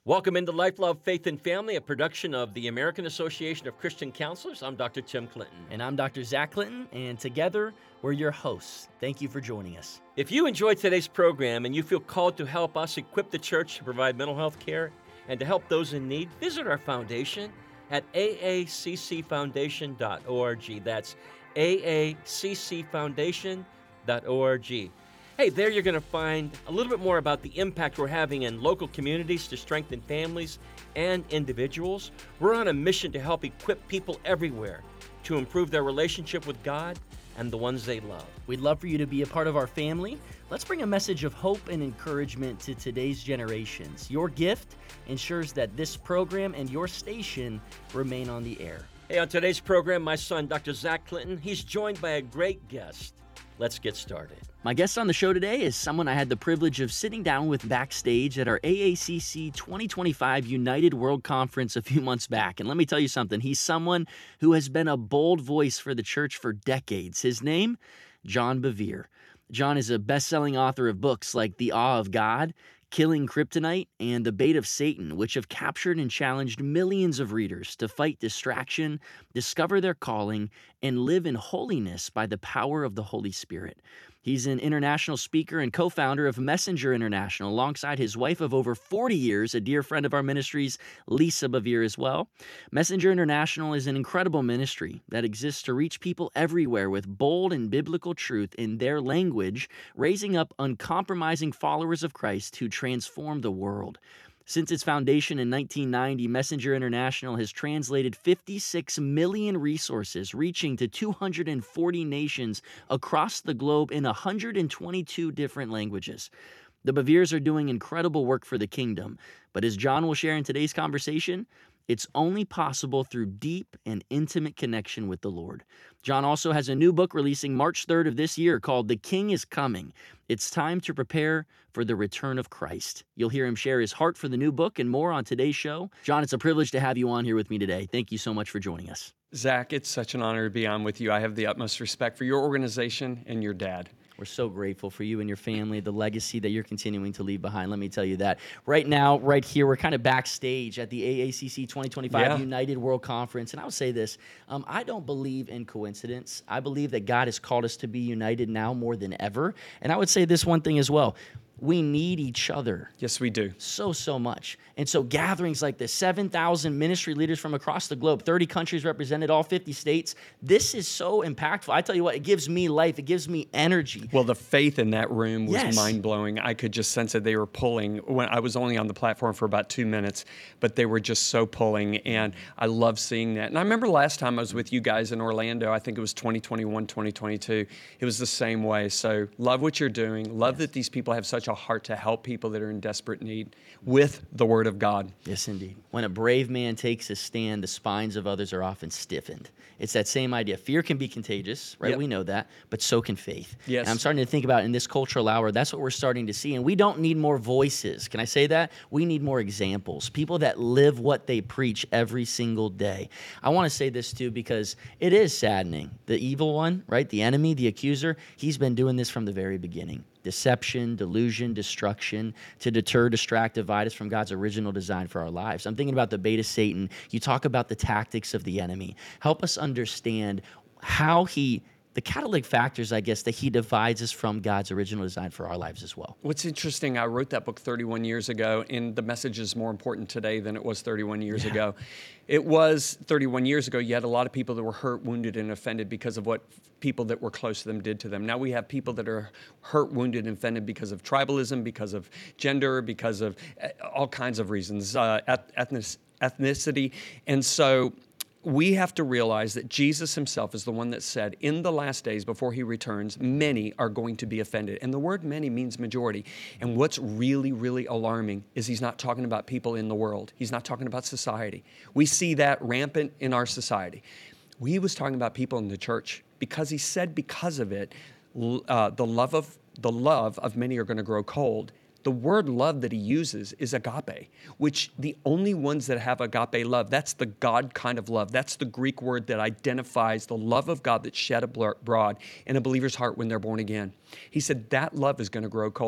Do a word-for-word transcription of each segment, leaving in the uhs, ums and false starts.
Welcome into Life, Love, Faith, and Family, a production of the American Association of Christian Counselors. I'm Doctor Tim Clinton. And I'm Doctor Zach Clinton, and together we're your hosts. Thank you for joining us. If you enjoyed today's program and you feel called to help us equip the church to provide mental health care and to help those in need, visit our foundation at a a c c foundation dot org. That's a a c c foundation dot org. Hey, there you're going to find a little bit more about the impact we're having in local communities to strengthen families and individuals. We're on a mission to help equip people everywhere to improve their relationship with God and the ones they love. We'd love for you to be a part of our family. Let's bring a message of hope and encouragement to today's generations. Your gift ensures that this program and your station remain on the air. Hey, on today's program, my son, Doctor Zach Clinton, he's joined by a great guest. Let's get started. My guest on the show today is someone I had the privilege of sitting down with backstage at our A A C C twenty twenty-five United World Conference a few months back. And let me tell you something, he's someone who has been a bold voice for the church for decades. His name, John Bevere. John is a best-selling author of books like The Awe of God, Killing Kryptonite, and The Bait of Satan, which have captured and challenged millions of readers to fight distraction, discover their calling, and live in holiness by the power of the Holy Spirit. He's an international speaker and co-founder of Messenger International, alongside his wife of over forty years, a dear friend of our ministries, Lisa Bevere, as well. Messenger International is an incredible ministry that exists to reach people everywhere with bold and biblical truth in their language, raising up uncompromising followers of Christ who transform the world. Since its foundation in nineteen ninety, Messenger International has translated fifty-six million resources, reaching to two hundred forty nations across the globe in one hundred twenty-two different languages. The Beveres are doing incredible work for the kingdom, but as John will share in today's conversation, it's only possible through deep and intimate connection with the Lord. John also has a new book releasing March third of this year called The King is Coming. It's time to prepare for the return of Christ. You'll hear him share his heart for the new book and more on today's show. John, it's a privilege to have you on here with me today. Thank you so much for joining us. Zach, it's such an honor to be on with you. I have the utmost respect for your organization and your dad. We're so grateful for you and your family, the legacy that you're continuing to leave behind. Let me tell you that. Right now, right here, we're kind of backstage at the A A C C twenty twenty-five yeah. United World Conference. And I'll say this, um, I don't believe in coincidence. I believe that God has called us to be united now more than ever. And I would say this one thing as well. We need each other. Yes, we do. So, so much. And so gatherings like this, seven thousand ministry leaders from across the globe, thirty countries represented, all fifty states, this is so impactful. I tell you what, it gives me life. It gives me energy. Well, the faith in that room was yes. mind-blowing. I could just sense that they were pulling. When I was only on the platform for about two minutes, but they were just so pulling, and I love seeing that. And I remember last time I was with you guys in Orlando, I think it was twenty twenty-one, twenty twenty-two. It was the same way. So love what you're doing. Love yes. that these people have such a heart to help people that are in desperate need with the Word of God. Yes, indeed. When a brave man takes a stand, the spines of others are often stiffened. It's that same idea. Fear can be contagious, right? Yep. We know that, but so can faith. Yes. And I'm starting to think about in this cultural hour, that's what we're starting to see. And we don't need more voices. Can I say that? We need more examples, people that live what they preach every single day. I want to say this too, because it is saddening. The evil one, right? The enemy, the accuser, he's been doing this from the very beginning. Deception, delusion, destruction, to deter, distract, divide us from God's original design for our lives. I'm thinking about the bait of Satan. You talk about the tactics of the enemy. Help us understand how he, the catalytic factors, I guess, that he divides us from God's original design for our lives as well. What's interesting, I wrote that book thirty-one years ago, and the message is more important today than it was thirty-one years yeah. ago. It was thirty-one years ago, you had a lot of people that were hurt, wounded, and offended because of what people that were close to them did to them. Now we have people that are hurt, wounded, and offended because of tribalism, because of gender, because of all kinds of reasons, uh, ethnic, ethnicity. And so we have to realize that Jesus himself is the one that said, in the last days before he returns, many are going to be offended. And the word many means majority. And what's really, really alarming is he's not talking about people in the world. He's not talking about society. We see that rampant in our society. He was talking about people in the church because he said because of it, uh, the love of the love of many are going to grow cold. The word love that he uses is agape, which the only ones that have agape love, that's the God kind of love. That's the Greek word that identifies the love of God that's shed abroad in a believer's heart when they're born again. He said that love is going to grow cold.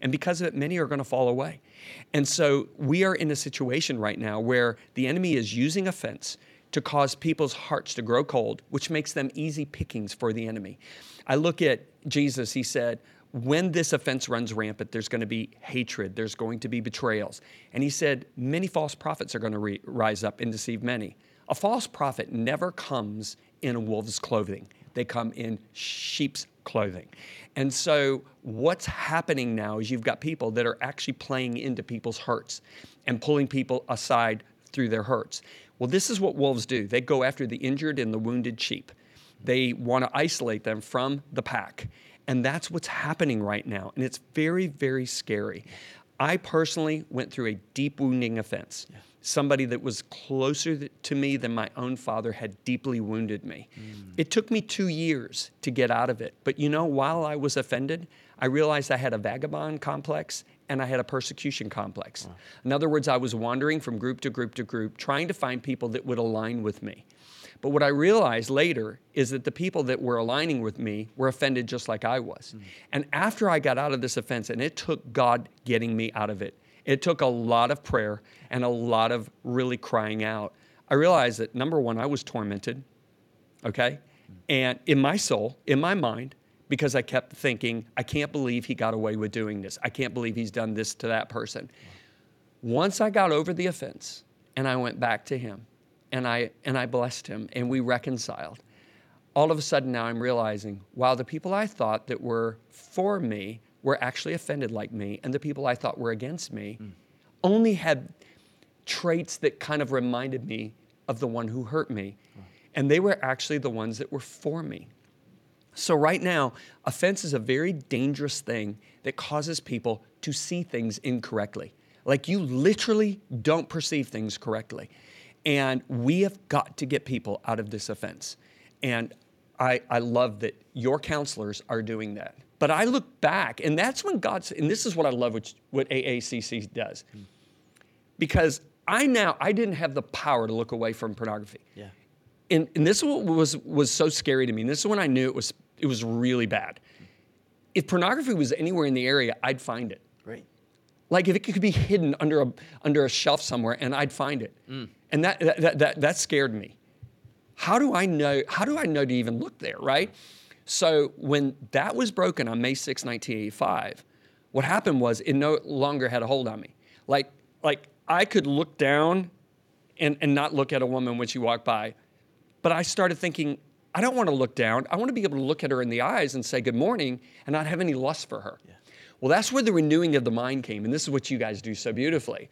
And because of it, many are going to fall away. And so we are in a situation right now where the enemy is using offense to cause people's hearts to grow cold, which makes them easy pickings for the enemy. I look at Jesus, he said, when this offense runs rampant, there's going to be hatred, there's going to be betrayals. And he said, many false prophets are going to re- rise up and deceive many. A false prophet never comes in wolf's clothing. They come in sheep's clothing. And so what's happening now is you've got people that are actually playing into people's hurts and pulling people aside through their hurts. Well, this is what wolves do. They go after the injured and the wounded sheep. They want to isolate them from the pack. And that's what's happening right now. And it's very, very scary. I personally went through a deep wounding offense. Yeah. Somebody that was closer to me than my own father had deeply wounded me. Mm. It took me two years to get out of it. But you know, while I was offended, I realized I had a vagabond complex and I had a persecution complex. Wow. In other words, I was wandering from group to group to group, trying to find people that would align with me. But what I realized later is that the people that were aligning with me were offended just like I was. Mm. And after I got out of this offense, and it took God getting me out of it, it took a lot of prayer and a lot of really crying out. I realized that, number one, I was tormented, okay? Mm. And in my soul, in my mind, because I kept thinking, I can't believe he got away with doing this. I can't believe he's done this to that person. Wow. Once I got over the offense and I went back to him, And I and I blessed him, and we reconciled. All of a sudden now I'm realizing, wow, the people I thought that were for me were actually offended like me, and the people I thought were against me mm. only had traits that kind of reminded me of the one who hurt me. Oh. And they were actually the ones that were for me. So right now, offense is a very dangerous thing that causes people to see things incorrectly. Like you literally don't perceive things correctly. And we have got to get people out of this offense. And I, I love that your counselors are doing that. But I look back, and that's when God's, and this is what I love what, what A A C C does. Because I now, I didn't have the power to look away from pornography. Yeah. And, and this was, was so scary to me. And this is when I knew it was, it was really bad. If pornography was anywhere in the area, I'd find it. Right. Like if it could be hidden under a, under a shelf somewhere, and I'd find it. Mm. And that, that that that scared me. How do I know? How do I know to even look there, right? So when that was broken on May sixth, nineteen eighty-five, what happened was it no longer had a hold on me. Like like I could look down and, and not look at a woman when she walked by, but I started thinking, I don't want to look down. I want to be able to look at her in the eyes and say good morning and not have any lust for her. Yeah. Well, that's where the renewing of the mind came, and this is what you guys do so beautifully.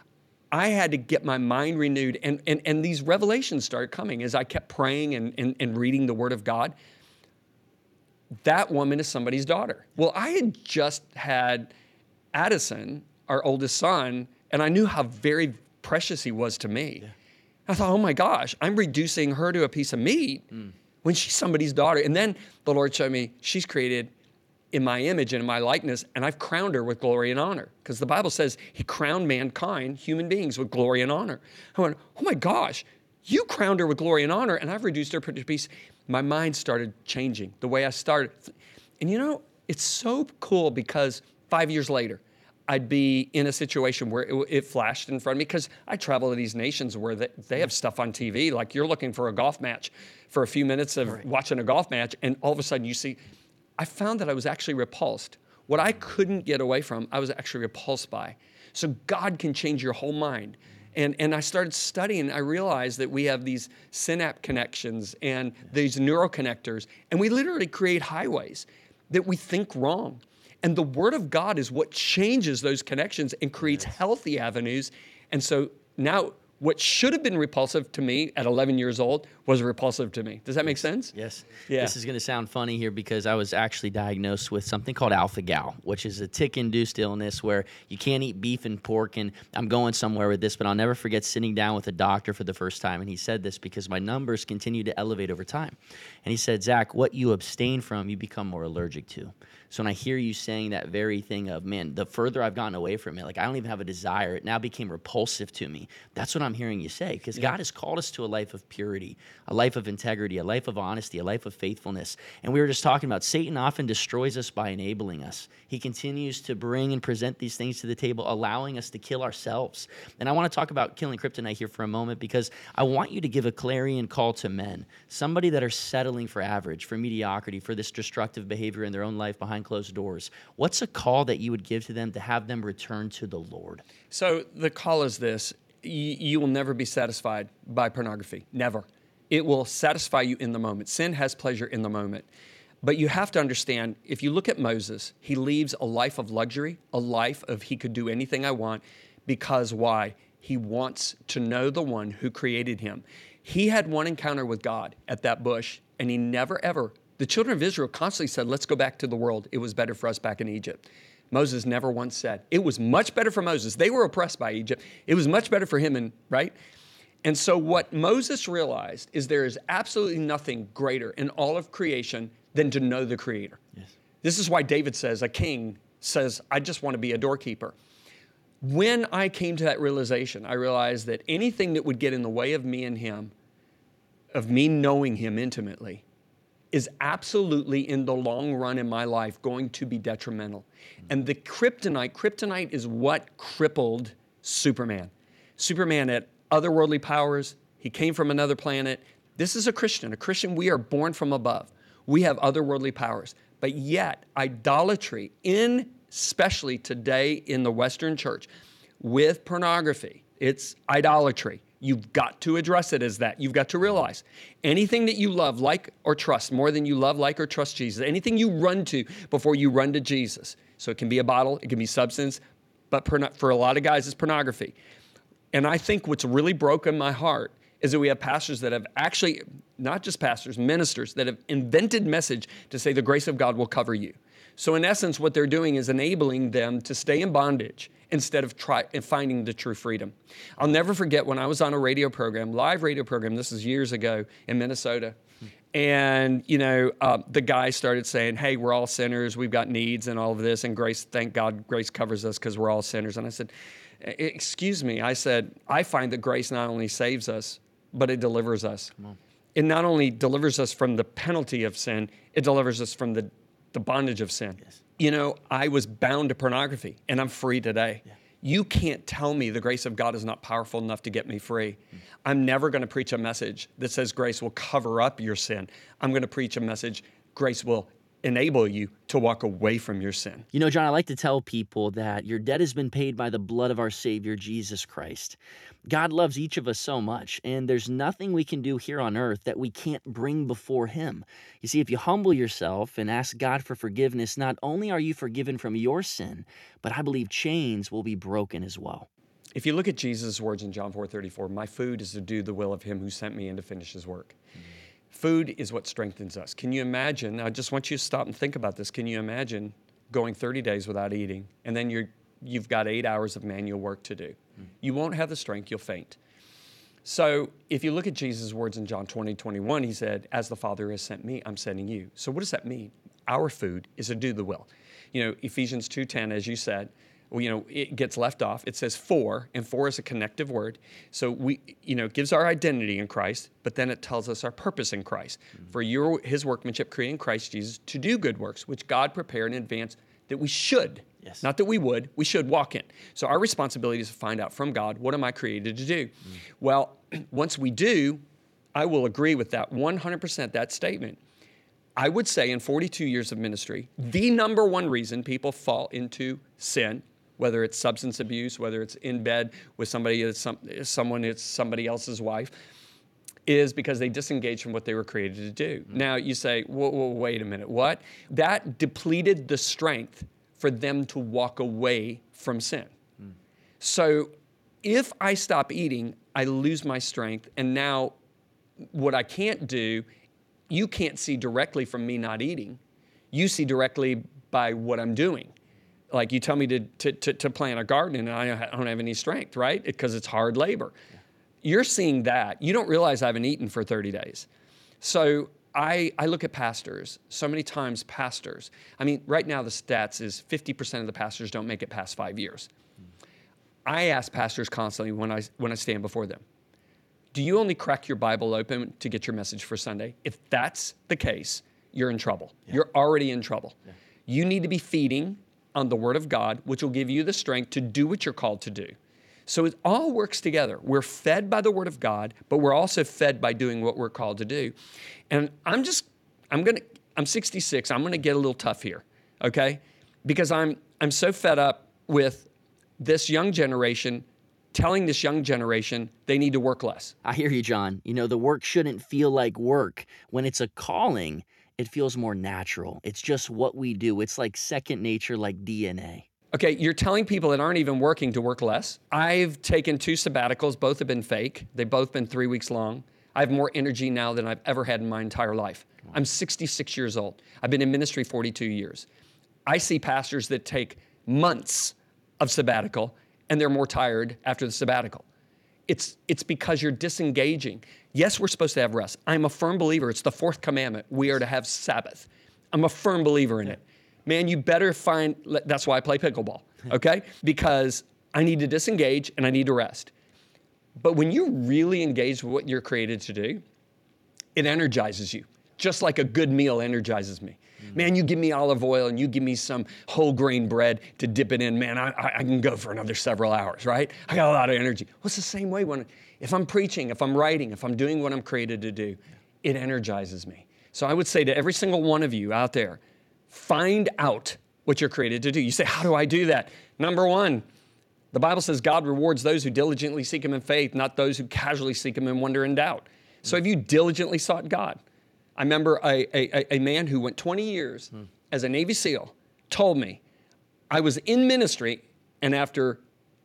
I had to get my mind renewed, and, and, and these revelations started coming as I kept praying and, and, and reading the Word of God. That woman is somebody's daughter. Well, I had just had Addison, our oldest son, and I knew how very precious he was to me. Yeah. I thought, oh my gosh, I'm reducing her to a piece of meat mm. when she's somebody's daughter. And then the Lord showed me she's created in my image and in my likeness, and I've crowned her with glory and honor. Because the Bible says he crowned mankind, human beings, with glory and honor. I went, oh my gosh, you crowned her with glory and honor, and I've reduced her to a piece. My mind started changing, the way I started. And you know, it's so cool because five years later, I'd be in a situation where it, it flashed in front of me, because I travel to these nations where they, they have stuff on T V, like you're looking for a golf match for a few minutes of right. watching a golf match, and all of a sudden you see, I found that I was actually repulsed. What I couldn't get away from, I was actually repulsed by. So God can change your whole mind. And, and I started studying, I realized that we have these synapse connections and these neuroconnectors, and we literally create highways that we think wrong. And the Word of God is what changes those connections and creates yes. healthy avenues. And so now what should have been repulsive to me at eleven years old was repulsive to me. Does that make sense? Yes. Yeah. This is going to sound funny here because I was actually diagnosed with something called alpha-gal, which is a tick-induced illness where you can't eat beef and pork, and I'm going somewhere with this, but I'll never forget sitting down with a doctor for the first time, and he said this because my numbers continue to elevate over time. And he said, Zach, what you abstain from, you become more allergic to. So when I hear you saying that very thing of, man, the further I've gotten away from it, like I don't even have a desire, it now became repulsive to me. That's what I'm hearing you say, because Yeah. God has called us to a life of purity, a life of integrity, a life of honesty, a life of faithfulness. And we were just talking about Satan often destroys us by enabling us. He continues to bring and present these things to the table, allowing us to kill ourselves. And I want to talk about killing kryptonite here for a moment, because I want you to give a clarion call to men, somebody that are settling for average, for mediocrity, for this destructive behavior in their own life behind closed doors. What's a call that you would give to them to have them return to the Lord? So the call is this: y- you will never be satisfied by pornography. Never. It will satisfy you in the moment. Sin has pleasure in the moment. But you have to understand, if you look at Moses, he leaves a life of luxury, a life of he could do anything I want, because why? He wants to know the one who created him. He had one encounter with God at that bush, and he never ever, the children of Israel constantly said, let's go back to the world. It was better for us back in Egypt. Moses never once said, it was much better for Moses. They were oppressed by Egypt. It was much better for him, and right? And so what Moses realized is there is absolutely nothing greater in all of creation than to know the Creator. Yes. This is why David says, a king says, I just want to be a doorkeeper. When I came to that realization, I realized that anything that would get in the way of me and him, of me knowing him intimately, is absolutely in the long run in my life going to be detrimental. And the kryptonite, kryptonite is what crippled Superman. Superman had otherworldly powers. He came from another planet. This is a Christian. A Christian, we are born from above. We have otherworldly powers. But yet, idolatry, in especially today in the Western church, with pornography, it's idolatry. You've got to address it as that. You've got to realize anything that you love, like, or trust more than you love, like, or trust Jesus, anything you run to before you run to Jesus. So it can be a bottle, it can be substance, but for a lot of guys, it's pornography. And I think what's really broken my heart is that we have pastors that have actually, not just pastors, ministers that have invented message to say the grace of God will cover you. So in essence, what they're doing is enabling them to stay in bondage instead of try, finding the true freedom. I'll never forget when I was on a radio program, live radio program, this is years ago in Minnesota. And, you know, uh, the guy started saying, hey, we're all sinners. We've got needs and all of this. And grace, thank God, grace covers us because we're all sinners. And I said, excuse me. I said, I find that grace not only saves us, but it delivers us. It not only delivers us from the penalty of sin, it delivers us from the, the bondage of sin. Yes. You know, I was bound to pornography, and I'm free today. Yeah. You can't tell me the grace of God is not powerful enough to get me free. Mm. I'm never going to preach a message that says grace will cover up your sin. I'm going to preach a message, grace will enable you to walk away from your sin. You know, John, I like to tell people that your debt has been paid by the blood of our Savior, Jesus Christ. God loves each of us so much, and there's nothing we can do here on earth that we can't bring before him. You see, if you humble yourself and ask God for forgiveness, not only are you forgiven from your sin, but I believe chains will be broken as well. If you look at Jesus' words in John four thirty-four, my food is to do the will of him who sent me and to finish his work. Mm-hmm. Food is what strengthens us. Can you imagine, I just want you to stop and think about this. Can you imagine going thirty days without eating, and then you're, you've got eight hours of manual work to do? Mm. You won't have the strength, you'll faint. So if you look at Jesus' words in John twenty, twenty-one, he said, as the Father has sent me, I'm sending you. So what does that mean? Our food is to do the will. You know, Ephesians two ten, as you said, well, you know, it gets left off. It says for, and for is a connective word. So we, you know, it gives our identity in Christ, but then it tells us our purpose in Christ. Mm-hmm. For your, his workmanship created in Christ Jesus to do good works, which God prepared in advance that we should, yes. not that we would, we should walk in. So our responsibility is to find out from God, what am I created to do? Mm-hmm. Well, once we do, I will agree with that one hundred percent, that statement. I would say in forty-two years of ministry, the number one reason people fall into sin, whether it's substance abuse, whether it's in bed with somebody that's some, someone that's somebody else's wife, is because they disengage from what they were created to do. Mm-hmm. Now you say, whoa, whoa, wait a minute, what? That depleted the strength for them to walk away from sin. Mm. So if I stop eating, I lose my strength, and now what I can't do, you can't see directly from me not eating. You see directly by what I'm doing. Like you tell me to, to, to, to plant a garden and I don't have any strength, right? Because it's hard labor. Yeah. You're seeing that. You don't realize I haven't eaten for thirty days. So I, I look at pastors, so many times pastors, I mean, right now the stats is fifty percent of the pastors don't make it past five years. I ask pastors constantly when I, when I stand before them, do you only crack your Bible open to get your message for Sunday? If that's the case, you're in trouble. Yeah. You're already in trouble. Yeah. You need to be feeding on the Word of God, which will give you the strength to do what you're called to do. So it all works together. We're fed by the Word of God, but we're also fed by doing what we're called to do. And I'm just, I'm gonna, I'm sixty-six. I'm gonna get a little tough here, okay? Because I'm, I'm so fed up with this young generation telling this young generation they need to work less. I hear you, John. You know, the work shouldn't feel like work. When it's a calling, it feels more natural. It's just what we do. It's like second nature, like D N A. Okay, you're telling people that aren't even working to work less. I've taken two sabbaticals. Both have been fake. They've both been three weeks long. I have more energy now than I've ever had in my entire life. I'm sixty-six years old. I've been in ministry forty-two years. I see pastors that take months of sabbatical and they're more tired after the sabbatical. It's, it's because you're disengaging. Yes, we're supposed to have rest. I'm a firm believer. It's the fourth commandment. We are to have Sabbath. I'm a firm believer in it. Man, you better find, that's why I play pickleball, okay? Because I need to disengage and I need to rest. But when you're really engaged with what you're created to do, it energizes you, just like a good meal energizes me. Mm-hmm. Man, you give me olive oil and you give me some whole grain bread to dip it in, man, I, I can go for another several hours, right? I got a lot of energy. Well, it's the same way when, if I'm preaching, if I'm writing, if I'm doing what I'm created to do, it energizes me. So I would say to every single one of you out there, find out what you're created to do. You say, how do I do that? Number one, the Bible says God rewards those who diligently seek Him in faith, not those who casually seek Him in wonder and doubt. So have you diligently sought God? I remember a, a, a man who went twenty years hmm. as a Navy SEAL told me, I was in ministry, and after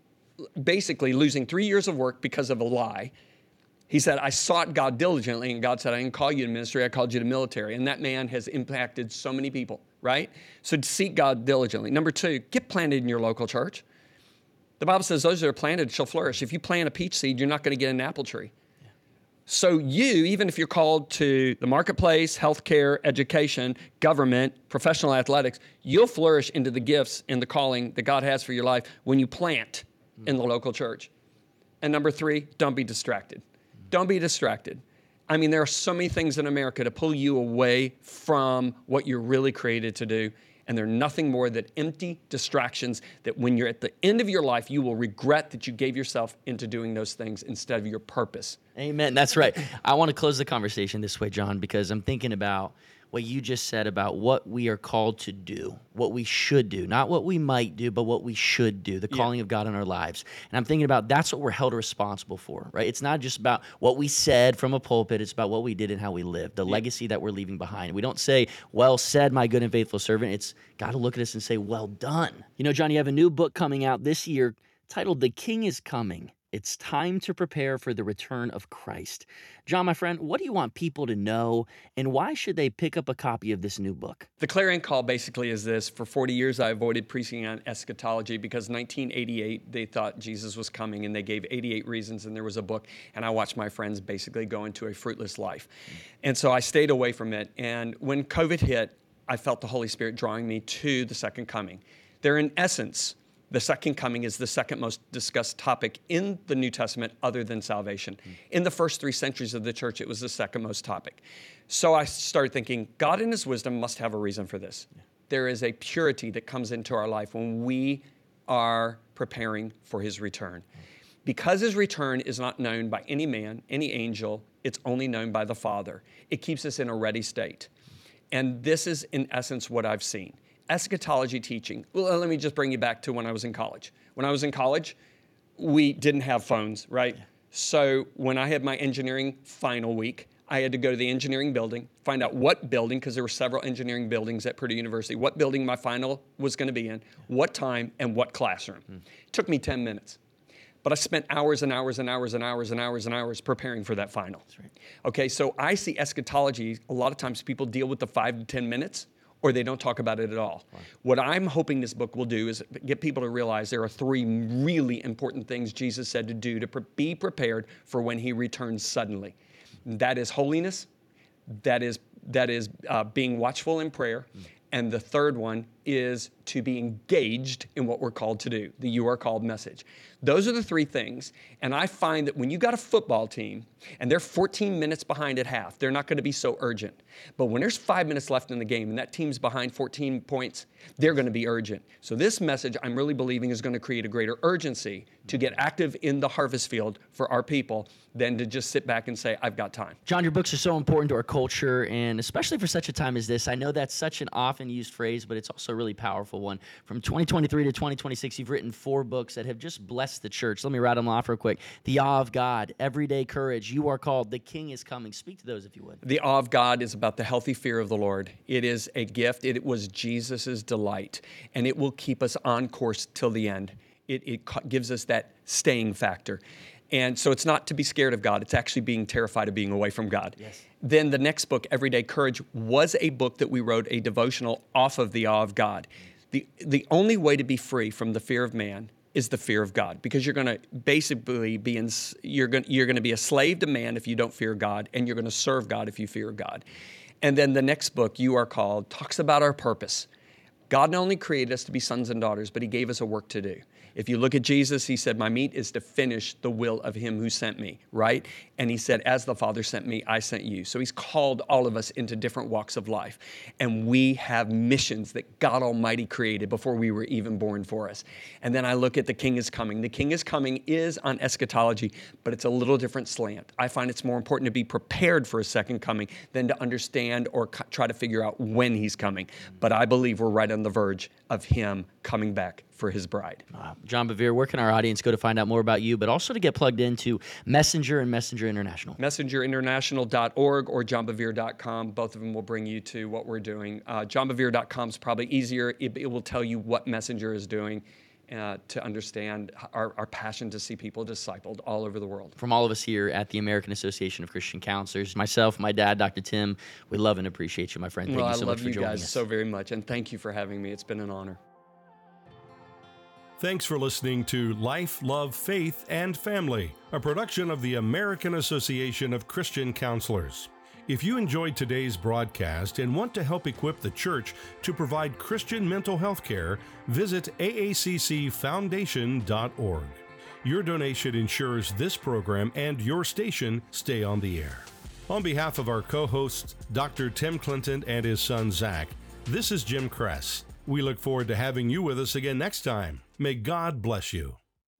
basically losing three years of work because of a lie, he said, I sought God diligently, and God said, I didn't call you to ministry, I called you to military. And that man has impacted so many people, right? So seek God diligently. Number two, get planted in your local church. The Bible says those that are planted shall flourish. If you plant a peach seed, you're not going to get an apple tree. Yeah. So you, even if you're called to the marketplace, healthcare, education, government, professional athletics, you'll flourish into the gifts and the calling that God has for your life when you plant mm. in the local church. And number three, don't be distracted. Don't be distracted. I mean, there are so many things in America to pull you away from what you're really created to do. And they're nothing more than empty distractions that when you're at the end of your life, you will regret that you gave yourself into doing those things instead of your purpose. Amen. That's right. I want to close the conversation this way, John, because I'm thinking about what you just said about what we are called to do, what we should do, not what we might do, but what we should do, the calling yeah. of God in our lives. And I'm thinking about that's what we're held responsible for, right? It's not just about what we said from a pulpit. It's about what we did and how we lived, the yeah. legacy that we're leaving behind. We don't say, well said, my good and faithful servant. It's got to look at us and say, well done. You know, John, you have a new book coming out this year titled The King is Coming. It's time to prepare for the return of Christ. John, my friend, what do you want people to know, and why should they pick up a copy of this new book? The clarion call basically is this. For forty years, I avoided preaching on eschatology because nineteen eighty-eight, they thought Jesus was coming, and they gave eighty-eight reasons, and there was a book, and I watched my friends basically go into a fruitless life. And so I stayed away from it, and when COVID hit, I felt the Holy Spirit drawing me to the second coming. They're in essence, the second coming is the second most discussed topic in the New Testament other than salvation. Mm. In the first three centuries of the church, it was the second most topic. So I started thinking, God in His wisdom must have a reason for this. Yeah. There is a purity that comes into our life when we are preparing for His return. Mm. Because His return is not known by any man, any angel, it's only known by the Father. It keeps us in a ready state. And this is, in essence, what I've seen. Eschatology teaching. Well, let me just bring you back to when I was in college. When I was in college, we didn't have phones, right? Yeah. So when I had my engineering final week, I had to go to the engineering building, find out what building, because there were several engineering buildings at Purdue University, what building my final was going to be in, what time, and what classroom. Mm. It took me ten minutes. But I spent hours and hours and hours and hours and hours and hours preparing for that final. That's right. Okay, so I see eschatology, a lot of times people deal with the five to ten minutes, or they don't talk about it at all. Wow. What I'm hoping this book will do is get people to realize there are three really important things Jesus said to do to pre- be prepared for when He returns suddenly. That is holiness, that is, that is uh, being watchful in prayer, mm. and the third one is to be engaged in what we're called to do, the You Are Called message. Those are the three things. And I find that when you got a football team and they're fourteen minutes behind at half, they're not going to be so urgent. But when there's five minutes left in the game and that team's behind fourteen points, they're going to be urgent. So this message, I'm really believing, is going to create a greater urgency to get active in the harvest field for our people than to just sit back and say, I've got time. John, your books are so important to our culture, and especially for such a time as this. I know that's such an often used phrase, but it's also a really powerful one. From twenty twenty-three to twenty twenty-six, you've written four books that have just blessed the church. Let me rattle them off real quick. The Awe of God, Everyday Courage, You Are Called, The King is Coming. Speak to those if you would. The Awe of God is about the healthy fear of the Lord. It is a gift. It was Jesus's delight, and it will keep us on course till the end. It, it gives us that staying factor. And so it's not to be scared of God. It's actually being terrified of being away from God. Yes. Then the next book, Everyday Courage, was a book that we wrote, a devotional off of the Awe of God. The, the only way to be free from the fear of man is the fear of God, because you're going to basically be in, you're going you're going to be a slave to man if you don't fear God, and you're going to serve God if you fear God. And then the next book, You Are Called, talks about our purpose. God not only created us to be sons and daughters, but he gave us a work to do. If you look at Jesus, he said, my meat is to finish the will of him who sent me, right? And he said, as the Father sent me, I sent you. So he's called all of us into different walks of life. And we have missions that God Almighty created before we were even born for us. And then I look at The King is Coming. The King is Coming is on eschatology, but it's a little different slant. I find it's more important to be prepared for a second coming than to understand or co- try to figure out when he's coming. But I believe we're right on the verge of him coming back for his bride. Wow. John Bevere, where can our audience go to find out more about you, but also to get plugged into Messenger and Messenger International? messenger international dot org or john bevere dot com. Both of them will bring you to what we're doing. Uh, john bevere dot com is probably easier. It, it will tell you what Messenger is doing uh, to understand our, our passion to see people discipled all over the world. From all of us here at the American Association of Christian Counselors, myself, my dad, Doctor Tim, we love and appreciate you, my friend. Thank well, you so I much love for you joining guys us. so very much, and thank you for having me. It's been an honor. Thanks for listening to Life, Love, Faith, and Family, a production of the American Association of Christian Counselors. If you enjoyed today's broadcast and want to help equip the church to provide Christian mental health care, visit A A C C foundation dot org. Your donation ensures this program and your station stay on the air. On behalf of our co-hosts, Doctor Tim Clinton and his son Zach, this is Jim Kress. We look forward to having you with us again next time. May God bless you.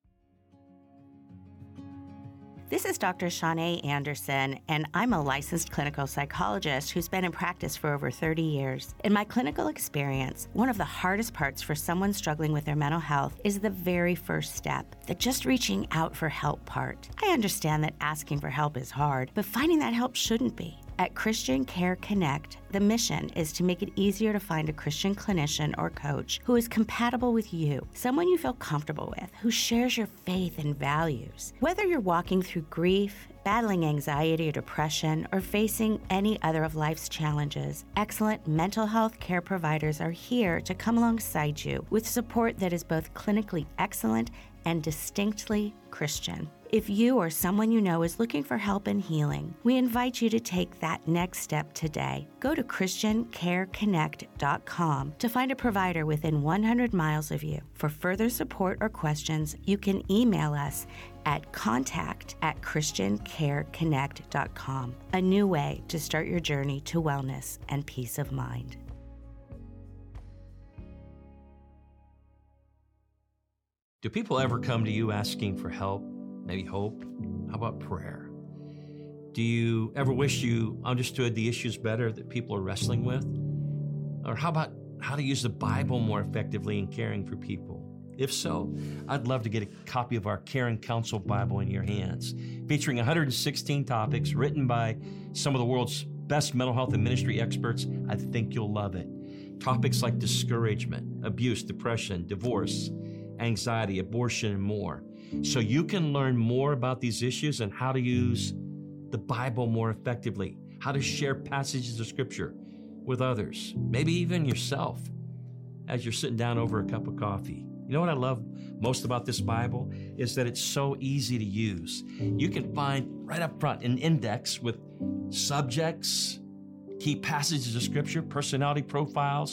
This is Doctor Shanae Anderson, and I'm a licensed clinical psychologist who's been in practice for over thirty years. In my clinical experience, one of the hardest parts for someone struggling with their mental health is the very first step, the just reaching out for help part. I understand that asking for help is hard, but finding that help shouldn't be. At Christian Care Connect, the mission is to make it easier to find a Christian clinician or coach who is compatible with you, someone you feel comfortable with, who shares your faith and values. Whether you're walking through grief, battling anxiety or depression, or facing any other of life's challenges, excellent mental health care providers are here to come alongside you with support that is both clinically excellent and distinctly Christian. If you or someone you know is looking for help and healing, we invite you to take that next step today. Go to christian care connect dot com to find a provider within one hundred miles of you. For further support or questions, you can email us at contact at christian care connect dot com. A new way to start your journey to wellness and peace of mind. Do people ever come to you asking for help, maybe hope? How about prayer? Do you ever wish you understood the issues better that people are wrestling with? Or how about how to use the Bible more effectively in caring for people? If so, I'd love to get a copy of our Care and Counsel Bible in your hands, featuring one hundred sixteen topics written by some of the world's best mental health and ministry experts. I think you'll love it. Topics like discouragement, abuse, depression, divorce, anxiety, abortion, and more. So you can learn more about these issues and how to use the Bible more effectively, how to share passages of Scripture with others, maybe even yourself, as you're sitting down over a cup of coffee. You know what I love most about this Bible is that it's so easy to use. You can find right up front an index with subjects, key passages of Scripture, personality profiles,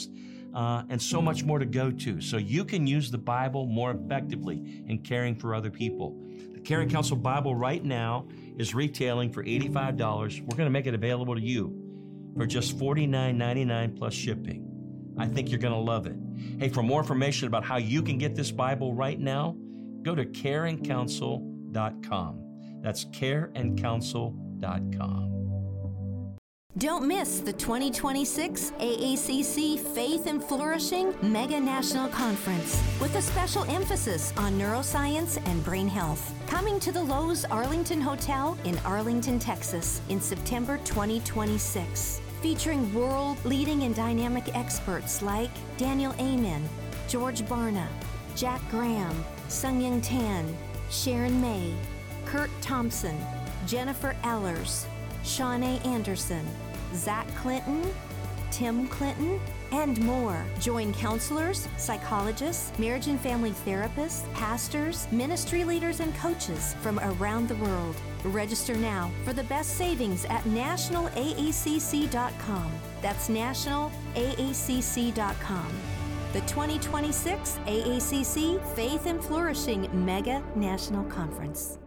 uh, and so much more to go to. So you can use the Bible more effectively in caring for other people. The Caring Counsel Bible right now is retailing for eighty-five dollars. We're going to make it available to you for just forty-nine ninety-nine plus shipping. I think you're going to love it. Hey, for more information about how you can get this Bible right now, go to caring counsel dot com. That's care and counsel dot com. Don't miss the twenty twenty-six A A C C Faith and Flourishing Mega National Conference with a special emphasis on neuroscience and brain health. Coming to the Lowe's Arlington Hotel in Arlington, Texas in September twenty twenty-six. Featuring world-leading and dynamic experts like Daniel Amen, George Barna, Jack Graham, Sung-Young Tan, Sharon May, Kurt Thompson, Jennifer Ellers, Shawnee Anderson, Zach Clinton, Tim Clinton, and more. Join counselors, psychologists, marriage and family therapists, pastors, ministry leaders, and coaches from around the world. Register now for the best savings at national A A C C dot com. That's national A A C C dot com. The twenty twenty-six A A C C Faith and Flourishing Mega National Conference.